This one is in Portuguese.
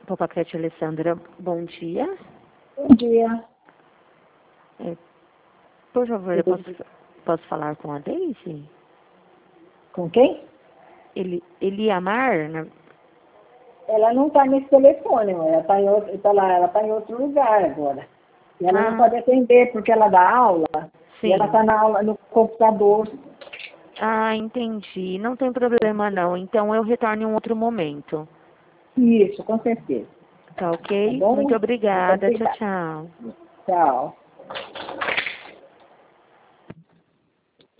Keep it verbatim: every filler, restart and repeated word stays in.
Papacrete Alessandra, bom dia. Bom dia. É, por favor, eu posso, posso falar com a Deise? Com quem? Ele, Eliamar? Né? Ela não está nesse telefone, ela está em, outro, tá lá, ela tá em outro lugar agora. E ela Ah, não pode atender porque ela dá aula. sim. E ela está na aula no computador. Ah, entendi. Não tem problema não. Então eu retorno em um outro momento. Isso, com certeza. Tá Tá ok? bom? Muito Muito obrigada. Tchau, obrigada. tchau. Tchau.